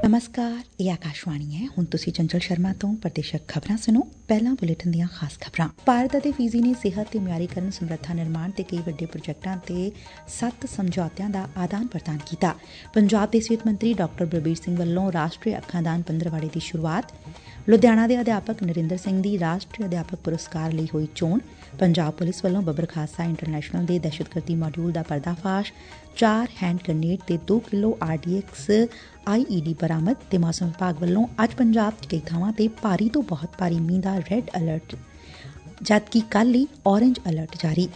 ਨਮਸਕਾਰ, ਇਹ ਆਕਾਸ਼ਵਾਣੀ ਹੈ। ਹੁਣ ਤੁਸੀਂ ਚੰਚਲ ਸ਼ਰਮਾ ਤੋਂ ਪ੍ਰਦੇਸ਼ਕ ਖਬਰਾਂ ਸੁਣੋ। ਪਹਿਲਾਂ ਬੁਲੇਟਿਨ ਦੀਆਂ ਖਾਸ ਖਬਰਾਂ। ਭਾਰਤ ਅਤੇ ਫਿਜੀ ਨੇ ਸਿਹਤ ਤੇ ਮਿਆਰੀਕਰਨ ਸਮਰੱਥਾ ਨਿਰਮਾਣ ਤੇ ਕਈ ਵੱਡੇ ਪ੍ਰੋਜੈਕਟਾਂ ਤੇ 7 ਸਮਝੌਤਿਆਂ ਦਾ ਆਦਾਨ ਪ੍ਰਦਾਨ ਕੀਤਾ। ਪੰਜਾਬ ਦੇ ਸਿਹਤ ਮੰਤਰੀ ਡਾ ਬਲਬੀਰ ਸਿੰਘ ਵੱਲੋਂ ਰਾਸ਼ਟਰੀ ਅੱਖਾਂ ਦਾਨ ਪੰਦਰਵਾੜੇ ਦੀ ਸ਼ੁਰੂਆਤ। ਲੁਧਿਆਣਾ ਦੇ ਅਧਿਆਪਕ ਨਰਿੰਦਰ ਸਿੰਘ ਦੀ ਰਾਸ਼ਟਰੀ ਅਧਿਆਪਕ ਪੁਰਸਕਾਰ ਲਈ ਹੋਈ ਚੋਣ। ਪੰਜਾਬ ਪੁਲਿਸ ਵੱਲੋਂ ਬੱਬਰ ਖਾਲਸਾ ਇੰਟਰਨੈਸ਼ਨਲ ਦੇ ਦਹਿਸ਼ਤਗਰਦੀ ਮਾਡਿਊਲ ਦਾ ਪਰਦਾਫਾਸ਼। 4 ਹੈਂਡ ਗ੍ਰਨੇਡ ਤੇ 2 ਕਿਲੋ RDX IED ਬਰਾਮਦ ਤੇ ਮੌਸਮ ਵਿਭਾਗ ਵੱਲੋਂ ਅੱਜ ਪੰਜਾਬ 'ਚ ਕਈ ਥਾਵਾਂ ਤੇ ਭਾਰੀ ਤੋਂ ਬਹੁਤ ਭਾਰੀ ਮੀਂਹ ਦਾ ਰੈੱਡ ਅਲਰਟ, ਜਦਕਿ ਕੱਲ੍ਹ ਲਈ ਔਰੇਂਜ ਅਲਰਟ ਜਾਰੀ।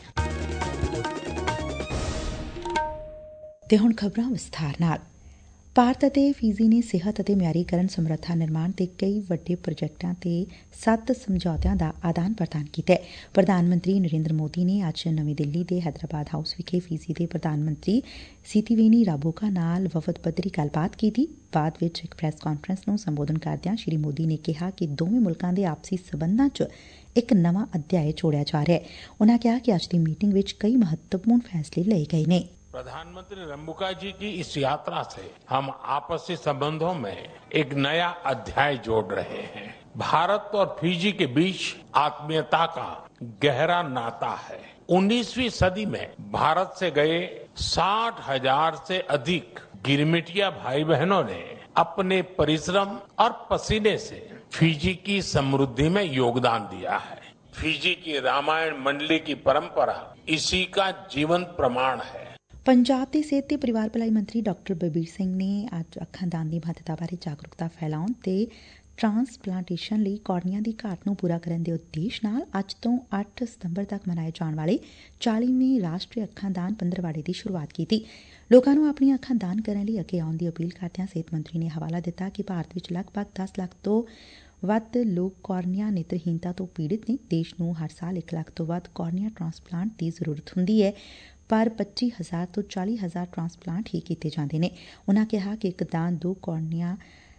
ਤੇ ਹੁਣ ਖਬਰਾਂ ਵਿਸਥਾਰ ਨਾਲ। ਭਾਰਤ ਅਤੇ ਫਿਜੀ ਨੇ ਸਿਹਤ ਅਤੇ ਮਿਆਰੀਕਰਨ ਸਮਰੱਥਾ ਨਿਰਮਾਣ ਤੇ ਕਈ ਵੱਡੇ ਪ੍ਰੋਜੈਕਟਾਂ ਤੇ 7 ਸਮਝੌਤਿਆਂ ਦਾ ਆਦਾਨ ਪ੍ਰਦਾਨ ਕੀਤਾ। ਪ੍ਰਧਾਨ ਮੰਤਰੀ ਨਰਿੰਦਰ ਮੋਦੀ ਨੇ ਅੱਜ ਨਵੀਂ ਦਿੱਲੀ ਦੇ ਹੈਦਰਾਬਾਦ ਹਾਊਸ ਵਿਖੇ ਫਿਜੀ ਦੇ ਪ੍ਰਧਾਨ ਮੰਤਰੀ ਸਿਤੀਵੇਨੀ ਰਾਬੁਕਾ ਨਾਲ ਵਫਦ ਪੱਧਰੀ ਗੱਲਬਾਤ ਕੀਤੀ। ਬਾਅਦ ਵਿੱਚ ਇੱਕ ਪ੍ਰੈਸ ਕਾਨਫਰੰਸ ਨੂੰ ਸੰਬੋਧਨ ਕਰਦਿਆਂ ਸ੍ਰੀ ਮੋਦੀ ਨੇ ਕਿਹਾ ਕਿ ਦੋਵੇਂ ਮੁਲਕਾਂ ਦੇ ਆਪਸੀ ਸਬੰਧਾਂ 'ਚ ਇੱਕ ਨਵਾਂ ਅਧਿਆਇ ਜੋੜਿਆ ਜਾ ਰਿਹਾ ਹੈ। ਉਨ੍ਹਾਂ ਕਿਹਾ ਕਿ ਅੱਜ ਦੀ ਮੀਟਿੰਗ ਵਿੱਚ ਕਈ ਮਹੱਤਵਪੂਰਨ फैसले ਲਏ ਗਏ ਨੇ। प्रधानमंत्री रंबुका जी की इस यात्रा से हम आपसी संबंधों में एक नया अध्याय जोड़ रहे हैं। भारत और फिजी के बीच आत्मीयता का गहरा नाता है। 19वीं सदी में भारत से गए 60,000 से अधिक गिरमिटिया भाई बहनों ने अपने परिश्रम और पसीने से फिजी की समृद्धि में योगदान दिया है। फिजी की रामायण मंडली की परंपरा इसी का जीवंत प्रमाण है। ਪੰਜਾਬ ਦੇ ਸਿਹਤ ਤੇ ਪਰਿਵਾਰ ਭਲਾਈ ਮੰਤਰੀ ਡਾ ਬਲਬੀਰ ਸਿੰਘ ਨੇ ਅੱਜ ਅੱਖਾਂ ਦਾਨ ਦੀ ਮਹੱਤਤਾ ਬਾਰੇ ਜਾਗਰੂਕਤਾ ਫੈਲਾਉਣ ਤੇ ਟਰਾਂਸਪਲਾਂਟੇਸ਼ਨ ਲਈ ਕੋਰਨੀਆ ਦੀ ਘਾਟ ਨੂੰ ਪੂਰਾ ਕਰਨ ਦੇ ਉਦੇਸ਼ ਨਾਲ ਅੱਜ ਤੋਂ 8 ਸਤੰਬਰ ਤੱਕ ਮਨਾਏ ਜਾਣ ਵਾਲੇ 40ਵੇਂ ਰਾਸ਼ਟਰੀ ਅੱਖਾਂ ਦਾਨ ਪੰਦਰਵਾੜੇ ਦੀ ਸ਼ੁਰੂਆਤ ਕੀਤੀ। ਲੋਕਾਂ ਨੂੰ ਆਪਣੀਆਂ ਅੱਖਾਂ ਦਾਨ ਕਰਨ ਲਈ ਅੱਗੇ ਆਉਣ ਦੀ ਅਪੀਲ ਕਰਦਿਆਂ ਸਿਹਤ ਮੰਤਰੀ ਨੇ ਹਵਾਲਾ ਦਿੱਤਾ ਕਿ ਭਾਰਤ ਵਿੱਚ ਲਗਭਗ 10 ਲੱਖ ਤੋਂ ਵੱਧ ਲੋਕ ਕੋਰਨੀਆ ਨੇਤਰਹੀਨਤਾ ਤੋਂ ਪੀੜਿਤ ਨੇ। ਦੇਸ਼ ਨੂੰ ਹਰ ਸਾਲ 1 ਲੱਖ ਤੋਂ ਵੱਧ ਕੋਰਨੀਆ ਟਰਾਂਸਪਲਾਂਟ ਦੀ ਜ਼ਰੂਰਤ ਹੁੰਦੀ ਹੈ, ਪਰ 25,000 ਤੋਂ 40,000 ਟਰਾਂਸਪਲਾਂਟ ਹੀ ਕੀਤੇ ਜਾਂਦੇ ਨੇ। ਉਨ੍ਹਾਂ ਕਿਹਾ ਕਿ ਇੱਕ ਦਾਨ 2 ਕੋਰਨੀਆ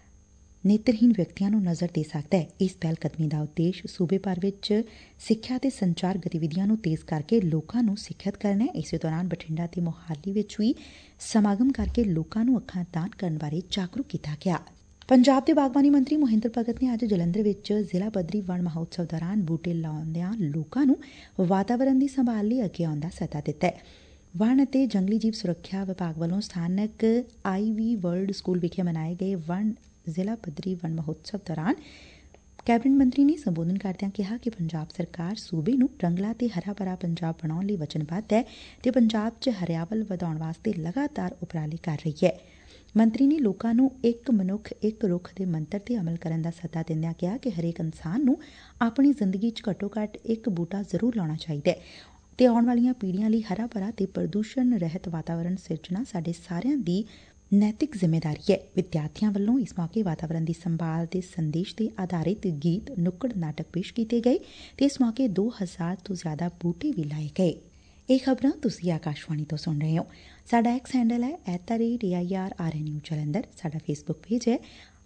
ਨੇਤਰਹੀਨ ਵਿਅਕਤੀਆਂ ਨੂੰ ਨਜ਼ਰ ਦੇ ਸਕਦਾ ਹੈ। ਇਸ ਪਹਿਲਕਦਮੀ ਦਾ ਉਦੇਸ਼ ਸੂਬੇ ਭਰ ਵਿੱਚ ਸਿੱਖਿਆ ਤੇ ਸੰਚਾਰ ਗਤੀਵਿਧੀਆਂ ਨੂੰ ਤੇਜ਼ ਕਰਕੇ ਲੋਕਾਂ ਨੂੰ ਸਿੱਖਿਅਤ ਕਰਨਾ ਹੈ। ਇਸੇ ਦੌਰਾਨ ਬਠਿੰਡਾ ਤੇ ਮੋਹਾਲੀ ਵਿੱਚ ਵੀ ਸਮਾਗਮ ਕਰਕੇ ਲੋਕਾਂ ਨੂੰ ਅੱਖਾਂ ਦਾਨ ਕਰਨ ਬਾਰੇ ਜਾਗਰੂਕ ਕੀਤਾ ਗਿਆ। ਪੰਜਾਬ ਦੇ ਬਾਗਬਾਨੀ ਮੰਤਰੀ ਮੋਹਿੰਦਰ ਭਗਤ ਨੇ ਅੱਜ ਜਲੰਧਰ ਵਿੱਚ ਜ਼ਿਲ੍ਹਾ ਪੱਧਰੀ ਵਣ ਮਹੋਤਸਵ ਦੌਰਾਨ ਬੂਟੇ ਲਾਉਂਦਿਆਂ ਲੋਕਾਂ ਨੂੰ ਵਾਤਾਵਰਨ ਦੀ ਸੰਭਾਲ ਲਈ ਅੱਗੇ ਆਉਣ ਦਾ ਸੱਦਾ ਦਿੱਤਾ। ਵਣ ਅਤੇ ਜੰਗਲੀ ਜੀਵ ਸੁਰੱਖਿਆ ਵਿਭਾਗ ਵੱਲੋਂ ਸਥਾਨਕ IV ਵਰਲਡ ਸਕੂਲ ਵਿਖੇ ਮਨਾਏ ਗਏ ਜ਼ਿਲ੍ਹਾ ਪੱਧਰੀ ਵਣ ਮਹੋਤਸਵ ਦੌਰਾਨ ਕੈਬਨਿਟ ਮੰਤਰੀ ਨੇ ਸੰਬੋਧਨ ਕਰਦਿਆਂ ਕਿਹਾ ਕਿ ਪੰਜਾਬ ਸਰਕਾਰ ਸੂਬੇ ਨੂੰ ਰੰਗਲਾ ਤੇ ਹਰਾ ਭਰਾ ਪੰਜਾਬ ਬਣਾਉਣ ਲਈ ਵਚਨਬੱਧ ਹੈ ਤੇ ਪੰਜਾਬ 'ਚ ਹਰਿਆਵਲ ਵਧਾਉਣ ਵਾਸਤੇ ਲਗਾਤਾਰ ਉਪਰਾਲੇ ਕਰ ਰਹੀ ਹੈ। ਮੰਤਰੀ ਨੇ ਲੋਕਾਂ ਨੂੰ ਇੱਕ ਮਨੁੱਖ ਇੱਕ ਰੁੱਖ ਦੇ ਮੰਤਰ ਤੇ ਅਮਲ ਕਰਨ ਦਾ ਸੱਦਾ ਦਿੰਦਿਆਂ ਕਿਹਾ ਕਿ ਹਰੇਕ ਇਨਸਾਨ ਨੂੰ ਆਪਣੀ ਜ਼ਿੰਦਗੀ 'ਚ ਘੱਟੋ ਘੱਟ ਇੱਕ ਬੂਟਾ ਜ਼ਰੂਰ ਲਾਉਣਾ ਚਾਹੀਦਾ ਹੈ ਤੇ ਆਉਣ ਵਾਲੀਆਂ ਪੀੜ੍ਹੀਆਂ ਲਈ ਹਰਾ ਭਰਾ ਤੇ ਪ੍ਰਦੂਸ਼ਣ ਰਹਿਤ ਵਾਤਾਵਰਨ ਸਿਰਜਣਾ ਸਾਡੇ ਸਾਰਿਆਂ ਦੀ ਨੈਤਿਕ ਜ਼ਿੰਮੇਵਾਰੀ ਹੈ। ਵਿਦਿਆਰਥੀਆਂ ਵੱਲੋਂ ਇਸ ਮੌਕੇ ਵਾਤਾਵਰਨ ਦੀ ਸੰਭਾਲ ਦੇ ਸੰਦੇਸ਼ ਤੇ ਆਧਾਰਿਤ ਗੀਤ, ਨੁੱਕੜ ਨਾਟਕ ਪੇਸ਼ ਕੀਤੇ ਗਏ ਤੇ ਇਸ ਮੌਕੇ 2000 ਤੋਂ ਜ਼ਿਆਦਾ ਬੂਟੇ ਵੀ ਲਾਏ ਗਏ। ਇਹ ਖਬਰਾਂ ਤੁਸੀਂ ਆਕਾਸ਼ਵਾਣੀ ਤੋਂ ਸੁਣ ਰਹੇ ਹੋ। ਸਾਡਾ ਐਕਸ ਹੈਂਡਲ ਹੈ @AIRRNU ਜਲੰਧਰ। ਸਾਡਾ ਫੇਸਬੁੱਕ ਪੇਜ ਹੈ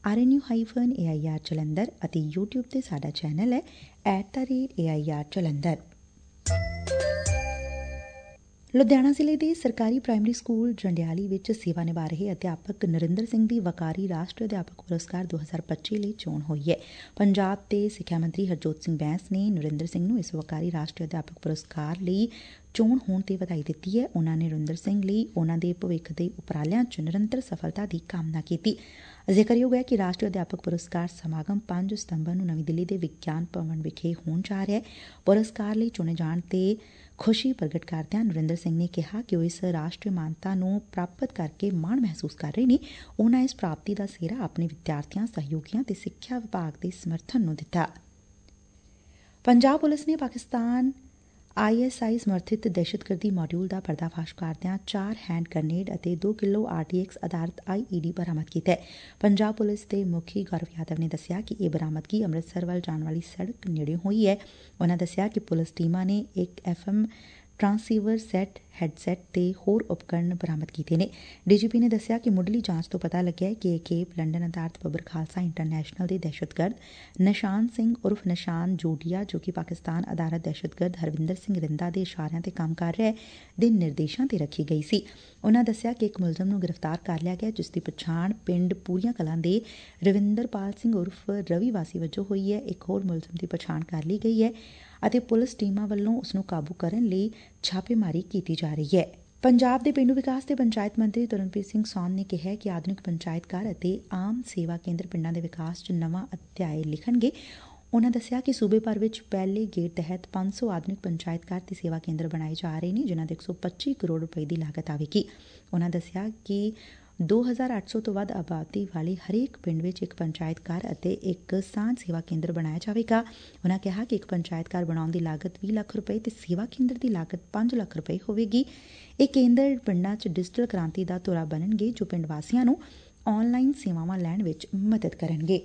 RNU-AIR ਜਲੰਧਰ ਅਤੇ YouTube ਤੇ ਸਾਡਾ ਚੈਨਲ ਹੈ @AIR ਜਲੰਧਰ। ਲੁਧਿਆਣਾ ਜ਼ਿਲ੍ਹੇ ਦੇ ਸਰਕਾਰੀ ਪ੍ਰਾਇਮਰੀ ਸਕੂਲ ਜੰਡਿਆਲੀ ਵਿੱਚ ਸੇਵਾ ਨਿਭਾ ਰਹੇ ਅਧਿਆਪਕ ਨਰਿੰਦਰ ਸਿੰਘ ਦੀ ਵਕਾਰੀ ਰਾਸ਼ਟਰੀ ਅਧਿਆਪਕ ਪੁਰਸਕਾਰ 2025 ਲਈ ਚੋਣ ਹੋਈ ਹੈ। ਪੰਜਾਬ ਦੇ ਸਿੱਖਿਆ ਮੰਤਰੀ ਹਰਜੋਤ ਸਿੰਘ ਬੈਂਸ ਨੇ ਨਰਿੰਦਰ ਸਿੰਘ ਨੂੰ ਇਸ ਵਕਾਰੀ ਰਾਸ਼ਟਰੀ ਅਧਿਆਪਕ ਪੁਰਸਕਾਰ ਲਈ ਚੋਣ ਹੋਣ ਤੇ ਵਧਾਈ ਦਿੱਤੀ ਹੈ। ਉਨ੍ਹਾਂ ਨੇ ਨਰਿੰਦਰ ਸਿੰਘ ਲਈ ਉਨ੍ਹਾਂ ਦੇ ਭਵਿੱਖ ਦੇ ਉਪਰਾਲਿਆਂ 'ਚ ਨਿਰੰਤਰ ਸਫਲਤਾ ਦੀ ਕਾਮਨਾ ਕੀਤੀ। ਜ਼ਿਕਰਯੋਗ ਹੈ ਕਿ ਰਾਸ਼ਟਰੀ ਅਧਿਆਪਕ ਪੁਰਸਕਾਰ ਸਮਾਗਮ 5 ਸਤੰਬਰ ਨੂੰ ਨਵੀਂ ਦਿੱਲੀ ਦੇ ਵਿਗਿਆਨ ਭਵਨ ਵਿਖੇ ਹੋਣ ਜਾ ਰਿਹਾ ਹੈ। ਪੁਰਸਕਾਰ ਲਈ ਚੁਣੇ ਜਾਣ ਤੇ ਖੁਸ਼ੀ ਪ੍ਰਗਟ ਕਰਦਿਆਂ ਨਰਿੰਦਰ ਸਿੰਘ ਨੇ ਕਿਹਾ ਕਿ ਉਹ ਇਸ ਰਾਸ਼ਟਰੀ ਮਾਨਤਾ ਨੂੰ ਪ੍ਰਾਪਤ ਕਰਕੇ ਮਾਣ ਮਹਿਸੂਸ ਕਰ ਰਹੇ ਨੇ। ਉਨ੍ਹਾਂ ਇਸ ਪ੍ਰਾਪਤੀ ਦਾ ਸਿਹਰਾ ਆਪਣੇ ਵਿਦਿਆਰਥੀਆਂ, ਸਹਿਯੋਗੀਆਂ ਤੇ ਸਿੱਖਿਆ ਵਿਭਾਗ ਦੇ ਸਮਰਥਨ ਨੂੰ ਦਿੱਤਾ। ਪੰਜਾਬ ਪੁਲਿਸ ਨੇ ਪਾਕਿਸਤਾਨ ISI ਸਮਰਥਿਤ ਦਹਿਸ਼ਤਗਰਦੀ ਮਾਡਿਊਲ ਦਾ ਪਰਦਾਫਾਸ਼ ਕਰਦਿਆਂ 4 ਹੈਂਡ ਗ੍ਰਨੇਡ ਅਤੇ 2 ਕਿਲੋ RDX ਆਧਾਰਿਤ IED ਬਰਾਮਦ ਕੀਤਾ। ਪੰਜਾਬ ਪੁਲਿਸ ਦੇ ਮੁਖੀ ਗੌਰਵ ਯਾਦਵ ਨੇ ਦੱਸਿਆ ਕਿ ਇਹ ਬਰਾਮਦਗੀ ਅੰਮ੍ਰਿਤਸਰ ਵੱਲ ਜਾਣ ਵਾਲੀ ਸੜਕ ਨੇੜੇ ਹੋਈ ਹੈ। ਉਨ੍ਹਾਂ ਦੱਸਿਆ ਕਿ ਪੁਲਿਸ ਟੀਮਾਂ ਨੇ ਇੱਕ FM ਟਰਾਂਸੀਵਰ ਸੈੱਟ, ਹੈਡਸੈੱਟ ਤੇ ਹੋਰ ਉਪਕਰਨ ਬਰਾਮਦ ਕੀਤੇ ਨੇ। ਡੀਜੀਪੀ ਨੇ ਦੱਸਿਆ ਕਿ ਮੁੱਢਲੀ ਜਾਂਚ ਤੋਂ ਪਤਾ ਲੱਗਿਆ ਕਿ ਇਹ ਖੇਪ ਲੰਡਨ ਅਧਾਰਤ ਬੱਬਰ ਖਾਲਸਾ ਇੰਟਰਨੈਸ਼ਨਲ ਦੇ ਦਹਿਸ਼ਤਗਰਦ ਨਿਸ਼ਾਨ ਸਿੰਘ ਉਰਫ ਨਿਸ਼ਾਨ ਜੋਡੀਆ, ਜੋ ਕਿ ਪਾਕਿਸਤਾਨ ਅਧਾਰਤ ਦਹਿਸ਼ਤਗਰਦ ਹਰਵਿੰਦਰ ਸਿੰਘ ਰਿੰਦਾ ਦੇ ਇਸ਼ਾਰਿਆਂ ਤੇ ਕੰਮ ਕਰ ਰਿਹਾ, ਦੇ ਨਿਰਦੇਸ਼ਾਂ ਤੇ ਰੱਖੀ ਗਈ ਸੀ। ਉਨਾਂ ਦੱਸਿਆ ਕਿ ਇੱਕ ਮੁਲਜ਼ਮ ਨੂੰ ਗ੍ਰਿਫਤਾਰ ਕਰ ਲਿਆ ਗਿਆ, ਜਿਸ ਦੀ ਪਛਾਣ ਪਿੰਡ ਪੂਰੀਆਂ ਕਲਾਂ ਦੇ ਰਵਿੰਦਰਪਾਲ ਸਿੰਘ ਉਰਫ ਰਵੀ ਵਾਸੀ ਵਜੋਂ ਹੋਈ ਹੈ। ਇੱਕ ਹੋਰ ਮੁਲਜ਼ਮ ਦੀ ਪਛਾਣ ਕਰ ਲਈ ਗਈ ਹੈ ਅਤੇ ਪੁਲਿਸ ਟੀਮਾਂ ਵੱਲੋਂ ਉਸ ਨੂੰ ਕਾਬੂ ਕਰਨ ਲਈ ਛਾਪੇਮਾਰੀ ਕੀਤੀ ਜਾ ਰਹੀ ਹੈ। ਪੰਜਾਬ ਦੇ ਪੇਂਡੂ ਵਿਕਾਸ ਤੇ ਪੰਚਾਇਤ ਮੰਤਰੀ ਤਰਨਪ੍ਰੀਤ ਸਿੰਘ ਸੌਨ ਨੇ ਕਿਹਾ ਕਿ ਆਧੁਨਿਕ ਪੰਚਾਇਤ ਘਰ ਅਤੇ ਆਮ ਸੇਵਾ ਕੇਂਦਰ ਪਿੰਡਾਂ ਦੇ ਵਿਕਾਸ 'ਚ ਨਵਾਂ ਅਧਿਆਇ ਲਿਖਣਗੇ। ਉਨਾਂ ਦੱਸਿਆ ਕਿ ਸੂਬੇ ਭਰ ਵਿੱਚ ਪਹਿਲੇ ਗੇੜ ਤਹਿਤ 500 ਆਧੁਨਿਕ ਪੰਚਾਇਤ ਘਰ ਤੇ ਸੇਵਾ ਕੇਂਦਰ ਬਣਾਏ ਜਾ ਰਹੇ ਨੇ, ਜਿਨ੍ਹਾਂ ਦੇ 125 ਕਰੋੜ ਰੁਪਏ ਦੀ ਲਾਗਤ ਆਵੇਗੀ। ਉਨਾਂ ਦੱਸਿਆ ਕਿ 2800 ਤੋਂ ਵੱਧ ਆਬਾਦੀ ਵਾਲੇ ਹਰੇਕ ਪਿੰਡ ਵਿੱਚ ਇੱਕ ਪੰਚਾਇਤ ਘਰ ਅਤੇ ਇੱਕ ਸਾਂਝ ਸੇਵਾ ਕੇਂਦਰ ਬਣਾਇਆ ਜਾਵੇਗਾ। ਉਨਾਂ ਕਿਹਾ ਕਿ ਇੱਕ ਪੰਚਾਇਤ ਘਰ ਬਣਾਉਣ ਦੀ ਲਾਗਤ 20 ਲੱਖ ਰੁਪਏ ਤੇ ਸੇਵਾ ਕੇਂਦਰ ਦੀ ਲਾਗਤ 5 ਲੱਖ ਰੁਪਏ ਹੋਵੇਗੀ। ਇਹ ਕੇਂਦਰ ਪਿੰਡਾਂ 'ਚ ਡਿਜੀਟਲ ਕ੍ਰਾਂਤੀ ਦਾ ਧੁਰਾ ਬਣਨਗੇ, ਜੋ ਪਿੰਡ ਵਾਸੀਆਂ ਨੂੰ ਆਨਲਾਈਨ ਸੇਵਾਵਾਂ ਲੈਣ ਵਿੱਚ ਮਦਦ ਕਰਨਗੇ।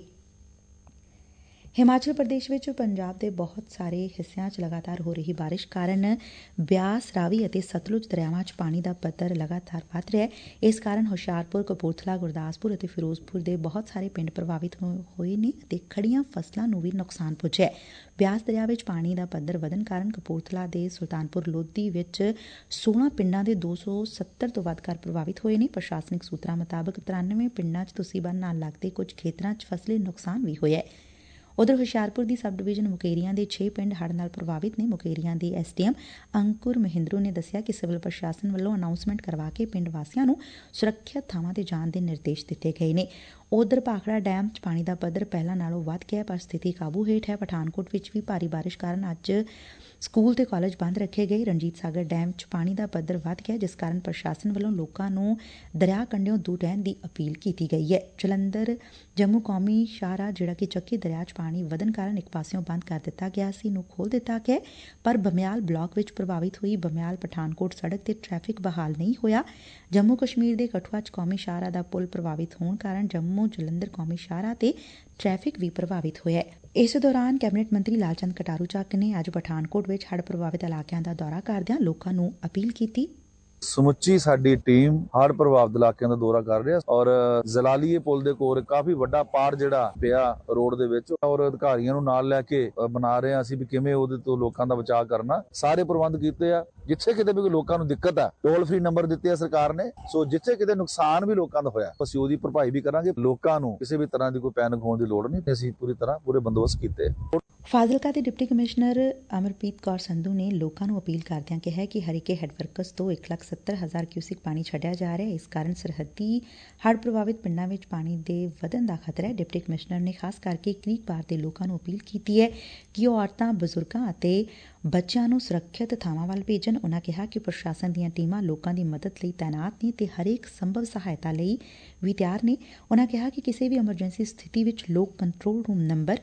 ਹਿਮਾਚਲ ਪ੍ਰਦੇਸ਼ ਵਿੱਚ ਪੰਜਾਬ ਦੇ ਬਹੁਤ ਸਾਰੇ ਹਿੱਸਿਆਂ 'ਚ ਲਗਾਤਾਰ ਹੋ ਰਹੀ ਬਾਰਿਸ਼ ਕਾਰਨ ਬਿਆਸ, ਰਾਵੀ ਅਤੇ ਸਤਲੁਜ ਦਰਿਆਵਾਂ 'ਚ ਪਾਣੀ ਦਾ ਪੱਧਰ ਲਗਾਤਾਰ ਵਧ ਰਿਹਾ ਹੈ। ਇਸ ਕਾਰਨ ਹੁਸ਼ਿਆਰਪੁਰ, ਕਪੂਰਥਲਾ, ਗੁਰਦਾਸਪੁਰ ਅਤੇ ਫਿਰੋਜ਼ਪੁਰ ਦੇ ਬਹੁਤ ਸਾਰੇ ਪਿੰਡ ਪ੍ਰਭਾਵਿਤ ਹੋਏ ਨੇ ਅਤੇ ਖੜੀਆਂ ਫਸਲਾਂ ਨੂੰ ਵੀ ਨੁਕਸਾਨ ਪੁੱਜਿਆ। ਬਿਆਸ ਦਰਿਆ ਵਿੱਚ ਪਾਣੀ ਦਾ ਪੱਧਰ ਵਧਣ ਕਾਰਨ ਕਪੂਰਥਲਾ ਦੇ ਸੁਲਤਾਨਪੁਰ ਲੋਧੀ ਵਿੱਚ 16 ਪਿੰਡਾਂ ਦੇ 270 ਤੋਂ ਵੱਧ ਘਰ ਪ੍ਰਭਾਵਿਤ ਹੋਏ ਨੇ। ਪ੍ਰਸ਼ਾਸਨਿਕ ਸੂਤਰਾਂ ਮੁਤਾਬਕ 93 ਪਿੰਡਾਂ 'ਚ ਤੁਸੀਂ ਬੰਨ੍ਹ ਨਾਲ ਲੱਗਦੇ ਕੁਝ ਖੇਤਰਾਂ 'ਚ ਫਸਲੀ ਨੁਕਸਾਨ ਵੀ ਹੋਇਆ। ਉਧਰ ਹੁਸ਼ਿਆਰਪੁਰ ਦੀ ਸਬ ਡਿਵੀਜ਼ਨ ਮੁਕੇਰੀਆਂ ਦੇ 6 ਪਿੰਡ ਹੜ੍ਹ ਨਾਲ ਪ੍ਰਭਾਵਿਤ ਨੇ। ਮੁਕੇਰੀਆਂ ਦੇ ਐਸਡੀਐਮ ਅੰਕੁਰ ਮਹਿੰਦਰੂ ਨੇ ਦੱਸਿਆ ਕਿ ਸਿਵਲ ਪ੍ਰਸ਼ਾਸਨ ਵੱਲੋਂ ਅਨਾਊਂਸਮੈਂਟ ਕਰਵਾ ਕੇ ਪਿੰਡ ਵਾਸੀਆਂ ਨੂੰ ਸੁਰੱਖਿਅਤ ਥਾਵਾਂ ਤੇ ਜਾਣ ਦੇ ਨਿਰਦੇਸ਼ ਦਿੱਤੇ ਗਏ ਨੇ। ਉਧਰ ਭਾਖੜਾ ਡੈਮ 'ਚ ਪਾਣੀ ਦਾ ਪੱਧਰ ਪਹਿਲਾਂ ਨਾਲੋਂ ਵੱਧ ਗਿਆ, ਪਰ ਸਥਿਤੀ ਕਾਬੂ ਹੇਠ ਹੈ। ਪਠਾਨਕੋਟ ਵਿੱਚ ਵੀ ਭਾਰੀ ਬਾਰਿਸ਼ ਕਾਰਨ ਅੱਜ ਸਕੂਲ ਤੇ ਕਾਲਜ ਬੰਦ ਰੱਖੇ ਗਏ। ਰਣਜੀਤ ਸਾਗਰ ਡੈਮ 'ਚ ਪਾਣੀ ਦਾ ਪੱਧਰ ਵੱਧ ਗਿਆ, ਜਿਸ ਕਾਰਨ ਪ੍ਰਸ਼ਾਸਨ ਵੱਲੋਂ ਲੋਕਾਂ ਨੂੰ ਦਰਿਆ ਕੰਢਿਓਂ ਦੂਰ ਰਹਿਣ ਦੀ ਅਪੀਲ ਕੀਤੀ ਗਈ ਹੈ। ਜਲੰਧਰ ਜੰਮੂ ਕੌਮੀ ਸ਼ਾਹਰਾਹ, ਜਿਹੜਾ ਕਿ ਚੱਕੀ ਦਰਿਆ 'ਚ ਪਾਣੀ ਵਧਣ ਕਾਰਨ ਇੱਕ ਪਾਸਿਓਂ ਬੰਦ ਕਰ ਦਿੱਤਾ ਗਿਆ ਸੀ, ਨੂੰ ਖੋਲ੍ਹ ਦਿੱਤਾ ਗਿਆ, ਪਰ ਬਮਿਆਲ ਬਲਾਕ ਵਿੱਚ ਪ੍ਰਭਾਵਿਤ ਹੋਈ ਬਮਿਆਲ ਪਠਾਨਕੋਟ ਸੜਕ ਤੇ ਟ੍ਰੈਫਿਕ ਬਹਾਲ ਨਹੀਂ ਹੋਇਆ। ਜੰਮੂ ਕਸ਼ਮੀਰ ਦੇ ਕਠੂਆ 'ਚ ਕੌਮੀ ਸ਼ਾਹਰਾਹ ਦਾ ਪੁਲ ਪ੍ਰਭਾਵਿਤ ਹੋਣ ਕਾਰਨ ਜੰਮੂ ਜਲੰਧਰ ਕੌਮੀ ਸ਼ਾਹਰਾਹ ਤੇ ਟ੍ਰੈਫਿਕ ਵੀ ਪ੍ਰਭਾਵਿਤ ਹੋਇਆ। ਇਸ ਦੌਰਾਨ ਕੈਬਨਿਟ ਮੰਤਰੀ ਲਾਲਚੰਦ ਕਟਾਰੂ ਚੱਕ ਨੇ ਅੱਜ ਪਠਾਨਕੋਟ ਵਿੱਚ ਹੜ੍ਹ ਪ੍ਰਭਾਵਿਤ ਇਲਾਕਿਆਂ ਦਾ ਦੌਰਾ ਕਰਦਿਆਂ ਲੋਕਾਂ ਨੂੰ ਅਪੀਲ ਕੀਤੀ। ਸਮੁੱਚੀ ਸਾਡੀ ਟੀਮ ਹੜ੍ਹ ਪ੍ਰਭਾਵਿਤ ਇਲਾਕਿਆਂ ਦਾ ਦੌਰਾ ਕਰ ਰਿਹਾ ਔਰ ਜ਼ਲਾਲੀਏ ਪੁਲ ਦੇ ਕੋਲ ਕਾਫੀ ਵੱਡਾ ਪਾੜ ਜਿਹੜਾ ਪਿਆ ਰੋਡ ਦੇ ਵਿੱਚ, ਔਰ ਅਧਿਕਾਰੀਆਂ ਨੂੰ ਨਾਲ ਲੈ ਕੇ ਬਣਾ ਰਹੇ ਹਾਂ ਅਸੀਂ ਵੀ ਕਿਵੇਂ ਉਹਦੇ ਤੋਂ ਲੋਕਾਂ ਦਾ ਬਚਾਅ ਕਰਨਾ। ਸਾਰੇ ਪ੍ਰਬੰਧ ਕੀਤੇ ਆ। ਜਿੱਥੇ ਕਿਤੇ ਵੀ ਕੋਈ ਲੋਕਾਂ ਨੂੰ ਦਿੱਕਤ ਆ, ਟੋਲ ਫ੍ਰੀ ਨੰਬਰ ਦਿੱਤੇ ਆ ਸਰਕਾਰ ਨੇ, ਸੋ ਜਿੱਥੇ ਕਿਤੇ ਨੁਕਸਾਨ ਵੀ ਲੋਕਾਂ ਦਾ ਹੋਇਆ ਅਸੀਂ ਉਹਦੀ ਭਰਪਾਈ ਵੀ ਕਰਾਂਗੇ। ਲੋਕਾਂ ਨੂੰ ਕਿਸੇ ਵੀ ਤਰ੍ਹਾਂ ਦੀ ਕੋਈ ਪੈਨਿਕ ਹੋਣ ਦੀ ਲੋੜ ਨਹੀਂ, ਅਸੀਂ ਪੂਰੇ ਬੰਦੋਬਸਤ ਕੀਤੇ। ਫਾਜ਼ਿਲਕਾ ਦੇ ਡਿਪਟੀ ਕਮਿਸ਼ਨਰ ਅਮਰਪ੍ਰੀਤ ਕੌਰ ਸੰਧੂ ਨੇ ਲੋਕਾਂ ਨੂੰ ਅਪੀਲ ਕਰਦਿਆਂ ਕਿਹਾ ਕਿ ਹਰੀਕੇ ਹੈਡਵਰਕਸ ਤੋਂ 1,70,000 ਕਿਊਸਿਕ ਪਾਣੀ ਛੱਡਿਆ ਜਾ ਰਿਹਾ ਹੈ। ਇਸ ਕਾਰਨ ਸਰਹੱਦੀ ਹੜ੍ਹ ਪ੍ਰਭਾਵਿਤ ਪਿੰਡਾਂ ਵਿੱਚ ਪਾਣੀ ਦੇ ਵਧਣ ਦਾ ਖਤਰਾ ਹੈ। ਡਿਪਟੀ ਕਮਿਸ਼ਨਰ ਨੇ ਖਾਸ ਕਰਕੇ ਕ੍ਰੀਕ ਪਾਰ ਦੇ ਲੋਕਾਂ ਨੂੰ ਅਪੀਲ ਕੀਤੀ ਹੈ ਕਿ ਉਹ ਔਰਤਾਂ, ਬਜ਼ੁਰਗਾਂ ਅਤੇ ਬੱਚਿਆਂ ਨੂੰ ਸੁਰੱਖਿਅਤ ਥਾਵਾਂ ਵੱਲ ਭੇਜਣ। ਉਨਾਂ ਕਿਹਾ ਕਿ ਪ੍ਰਸ਼ਾਸਨ ਦੀਆਂ ਟੀਮਾਂ ਲੋਕਾਂ ਦੀ ਮਦਦ ਲਈ ਤਾਇਨਾਤ ਨੇ ਤੇ ਹਰੇਕ ਸੰਭਵ ਸਹਾਇਤਾ ਲਈ ਵੀ ਤਿਆਰ ਨੇ। ਉਨਾਂ ਕਿਹਾ ਕਿ ਕਿਸੇ ਵੀ ਐਮਰਜੈਂਸੀ ਸਥਿਤੀ ਵਿੱਚ ਲੋਕ ਕੰਟਰੋਲ ਰੂਮ ਨੰਬਰ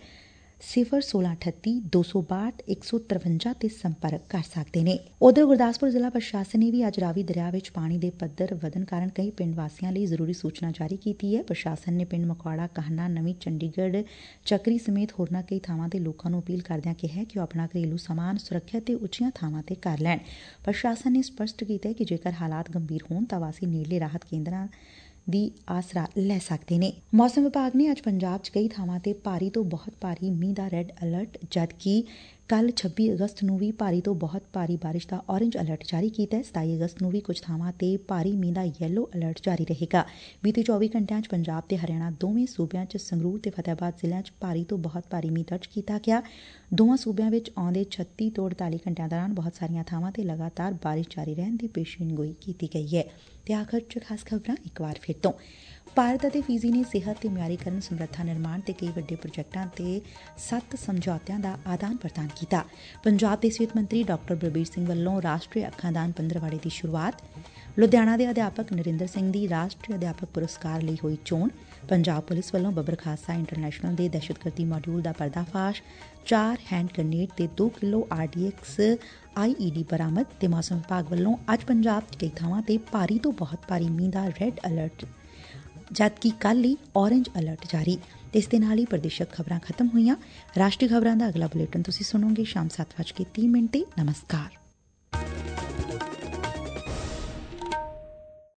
01638 262 153 ਤੇ ਸੰਪਰਕ ਕਰ ਸਕਦੇ ਨੇ। ਉਧਰ ਗੁਰਦਾਸਪੁਰ ਜ਼ਿਲ੍ਹਾ ਪ੍ਰਸ਼ਾਸਨ ਨੇ ਵੀ ਅੱਜ ਰਾਵੀ ਦਰਿਆ ਵਿੱਚ ਪਾਣੀ ਦੇ ਪੱਧਰ ਵਧਣ ਕਾਰਨ ਕਈ ਪਿੰਡ ਵਾਸੀਆਂ ਲਈ ਜ਼ਰੂਰੀ ਸੂਚਨਾ ਜਾਰੀ ਕੀਤੀ ਹੈ। ਪ੍ਰਸ਼ਾਸਨ ਨੇ ਪਿੰਡ ਮਕੌੜਾ, ਕਾਹਨਾ, ਨਵੀਂ ਚੰਡੀਗੜ੍ਹ, ਚੱਕਰੀ ਸਮੇਤ ਹੋਰਨਾਂ ਕਈ ਥਾਵਾਂ ਤੇ ਲੋਕਾਂ ਨੂੰ ਅਪੀਲ ਕਰਦਿਆਂ ਕਿਹਾ ਕਿ ਉਹ ਆਪਣਾ ਘਰੇਲੂ ਸਮਾਨ ਸੁਰੱਖਿਅਤ ਤੇ ਉੱਚੀਆਂ ਥਾਵਾਂ ਤੇ ਕਰ ਲੈਣ। ਪ੍ਰਸ਼ਾਸਨ ਨੇ ਸਪਸ਼ਟ ਕੀਤਾ ਕਿ ਜੇਕਰ ਹਾਲਾਤ ਗੰਭੀਰ ਹੋਣ ਤਾਂ ਵਾਸੀ ਨੇੜਲੇ ਰਾਹਤ ਕੇਂਦਰਾਂ ਦੀ ਆਸਰਾ ਲੈ ਸਕਦੇ ਨੇ। ਮੌਸਮ ਵਿਭਾਗ ਨੇ ਅੱਜ ਪੰਜਾਬ 'ਚ ਕਈ ਥਾਵਾਂ ਤੇ ਭਾਰੀ ਤੋਂ ਬਹੁਤ ਭਾਰੀ ਮੀਂਹ ਦਾ ਰੈੱਡ ਅਲਰਟ, ਜਦਕਿ ਕੱਲ੍ਹ 26 ਅਗਸਤ ਨੂੰ ਵੀ ਭਾਰੀ ਤੋਂ ਬਹੁਤ ਭਾਰੀ ਬਾਰਿਸ਼ ਦਾ ਔਰੇਂਜ ਅਲਰਟ ਜਾਰੀ ਕੀਤਾ ਹੈ। 27 ਅਗਸਤ ਨੂੰ ਵੀ ਕੁਝ ਥਾਵਾਂ ਤੇ ਭਾਰੀ ਮੀਂਹ ਦਾ ਯੈਲੋ ਅਲਰਟ ਜਾਰੀ ਰਹੇਗਾ। ਬੀਤੇ 24 ਘੰਟਿਆਂ 'ਚ ਪੰਜਾਬ ਤੇ ਹਰਿਆਣਾ ਦੋਵੇਂ ਸੂਬਿਆਂ 'ਚ ਸੰਗਰੂਰ ਤੇ ਫਤਿਹਾਬਾਦ ਜ਼ਿਲ੍ਹਿਆਂ 'ਚ ਭਾਰੀ ਤੋਂ ਬਹੁਤ ਭਾਰੀ ਮੀਂਹ ਦਰਜ ਕੀਤਾ ਗਿਆ। ਦੋਵਾਂ ਸੂਬਿਆਂ ਵਿੱਚ ਆਉਂਦੇ 36 ਤੋਂ 48 ਘੰਟਿਆਂ ਦੌਰਾਨ ਬਹੁਤ ਸਾਰੀਆਂ ਥਾਵਾਂ ਤੇ ਲਗਾਤਾਰ ਬਾਰਿਸ਼ ਜਾਰੀ ਰਹਿਣ ਦੀ ਪੇਸ਼ੀਨਗੋਈ ਕੀਤੀ ਗਈ ਹੈ। ਤੇ ਆਖਰ 'ਚ ਖਾਸ ਖਬਰਾਂ ਇੱਕ ਵਾਰ ਫਿਰ ਤੋਂ। ਭਾਰਤ ਅਤੇ ਫਿਜੀ ਨੇ ਸਿਹਤ ਤੇ ਮਿਆਰੀਕਰਨ ਸਮਰੱਥਾ ਨਿਰਮਾਣ ਤੇ ਕਈ ਵੱਡੇ ਪ੍ਰੋਜੈਕਟਾਂ ਤੇ 7 ਸਮਝੌਤਿਆਂ ਦਾ ਆਦਾਨ ਪ੍ਰਦਾਨ ਕੀਤਾ। ਪੰਜਾਬ ਦੇ ਸਿਹਤ ਮੰਤਰੀ ਡਾਕਟਰ ਬਲਬੀਰ ਸਿੰਘ ਵੱਲੋਂ ਰਾਸ਼ਟਰੀ ਅੱਖਾਂ ਦਾਨ ਪੰਦਰਵਾੜੇ ਦੀ ਸ਼ੁਰੂਆਤ। ਲੁਧਿਆਣਾ ਦੇ ਅਧਿਆਪਕ ਨਰਿੰਦਰ ਸਿੰਘ ਦੀ ਰਾਸ਼ਟਰੀ ਅਧਿਆਪਕ ਪੁਰਸਕਾਰ ਲਈ ਹੋਈ ਚੋਣ। ਪੰਜਾਬ ਪੁਲਿਸ ਵੱਲੋਂ ਬੱਬਰ ਖਾਲਸਾ ਇੰਟਰਨੈਸ਼ਨਲ ਦੇ ਦਹਿਸ਼ਤਗਰਦੀ ਮਾਡਿਊਲ ਦਾ ਪਰਦਾਫਾਸ਼। 4 ਹੈਂਡ ਗ੍ਰਨੇਡ ਤੇ 2 ਕਿਲੋ RDX IED ਬਰਾਮਦ। ਤੇ ਮੌਸਮ ਵਿਭਾਗ ਵੱਲੋਂ ਅੱਜ ਪੰਜਾਬ 'ਚ ਕਈ ਥਾਵਾਂ ਤੇ ਭਾਰੀ ਤੋਂ ਬਹੁਤ ਭਾਰੀ ਮੀਂਹ ਦਾ ਰੈੱਡ ਅਲਰਟ, ਜਦਕਿ ਕੱਲ੍ਹ ਲਈ ਔਰੇਂਜ ਅਲਰਟ ਜਾਰੀ। ਤੇ ਇਸ ਦੇ ਨਾਲ ਹੀ ਪ੍ਰਦੇਸ਼ਕ ਖਬਰਾਂ ਖਤਮ ਹੋਈਆਂ। ਰਾਸ਼ਟਰੀ ਖਬਰਾਂ ਦਾ ਅਗਲਾ ਬੁਲੇਟਿਨ ਤੁਸੀਂ ਸੁਣੋਗੇ ਸ਼ਾਮ 7:30 ਤੇ। ਨਮਸਕਾਰ।